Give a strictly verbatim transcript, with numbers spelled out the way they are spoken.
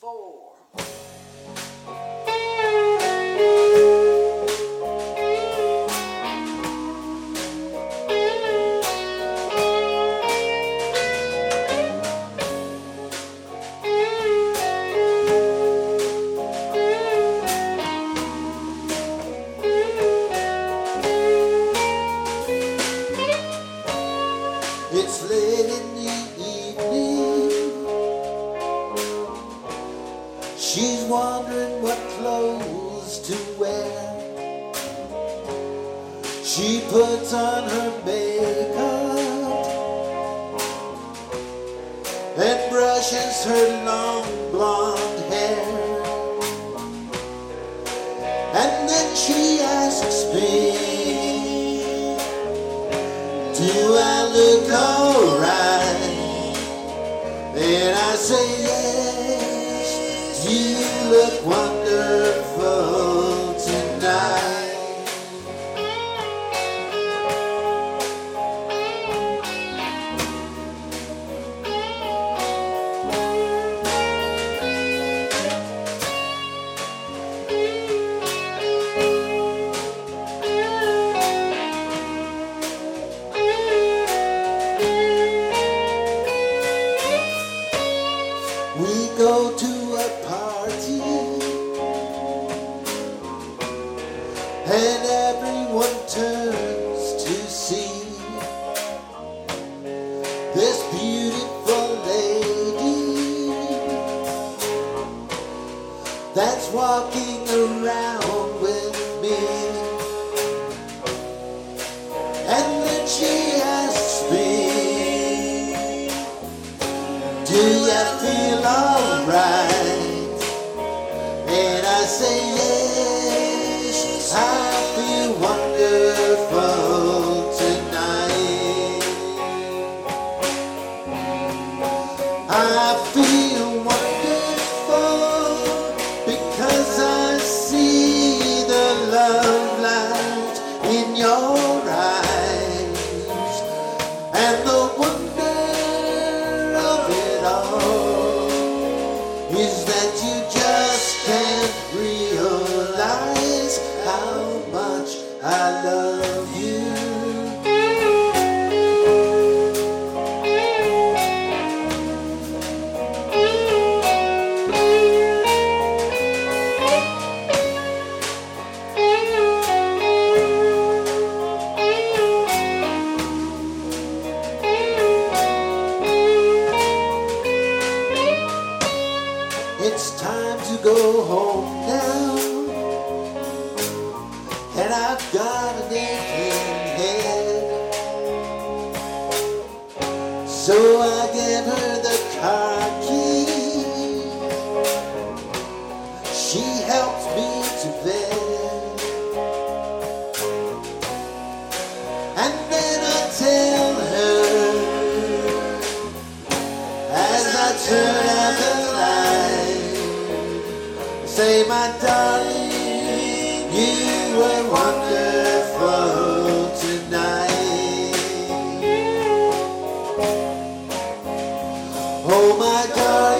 four. It's late in the evening. She's wondering what clothes to wear. She puts on her makeup and brushes her long blonde hair. And then she asks me, do I look alright? And I say yes, you look wonderful tonight. We go to a party and everyone turns to see this beautiful lady that's walking around with me. And then she asks me, do you feel alright? And I say yes, I feel wonderful tonight. I feel wonderful because I see the love light in your eyes, and the wonder of it all is that you just can't realize how much I love you. It's time to go home now, and I've got an aching head. So I give her the car key. She helps me to bed, and then I tell her as I turn out the light, say, my darling, you were wonderful tonight. Oh, my darling.